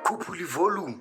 khuphula ivolume.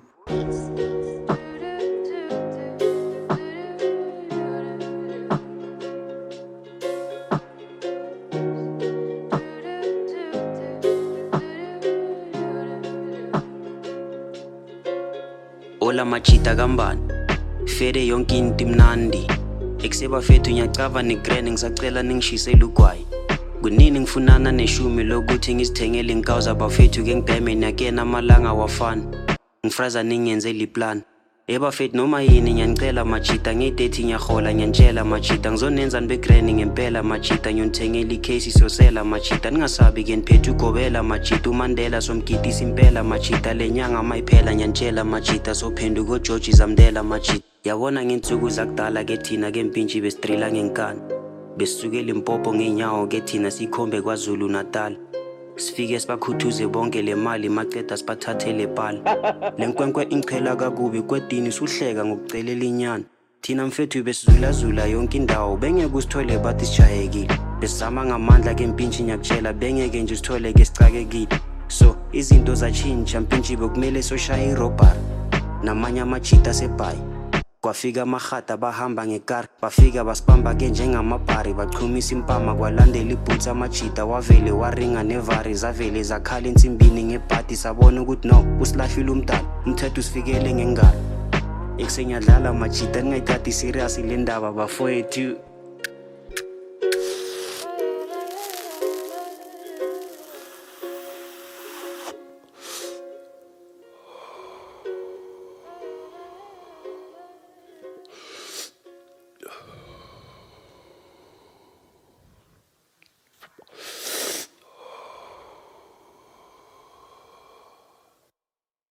Ola machita kambani fede yonke into imnandi ekuseba fethu ngiyacava negrand ngisacela ningishise lugwayi kunini ngifunana neshumi lokuthi ngisithengele inkawu zabafethu ke ngidayimeni yakena amalanga wafana ngifraza ningenze liplan ebafethu noma yini ngiyanicela machita ngedethi ngiyahola ngiyantshela machita ngizonenzani begrand ngempela machita ngiyonithengela icase siyosela machita ningasabi ke niphethe ugobela machita uMandela somgidisa impela machita lenyanga mayiphela ngiyantshela machita sophenduka uGeorge Zamdela machita yabona ngensuku zakudala ke thina ke mpintshi bestrila ngenkani besukela impopo ngeenyawo ke thina sikhombe kwaZulu Natal sifike sibakhuthuze bonke le mali maceda siphathathele pala lenkwenkwe ingichela kakubi kwedini suhleka ngokucelela inyana thina mfethu besizulazula yonke indawo bengeke usithole bathi sijayekile besama ngamandla ke mpintshi ngiyakutshela bengeke nje usithole ke sicakekile so izinto zachinja mpintshi bekumele soshaya irobber namanye amachita sebhayi kwafika amahata bahamba ngekar bafika basibamba ke njengamabhari bachumisa impama kwalandela ibhutsa amachita wavele waringa nevari zavele zakhala insimbini ngebhadi sabona ukuthi no usilahlile umdala umthetho usifikele ngengalo ekusenyadlala machita ningayithathi serious le ndaba bafowethu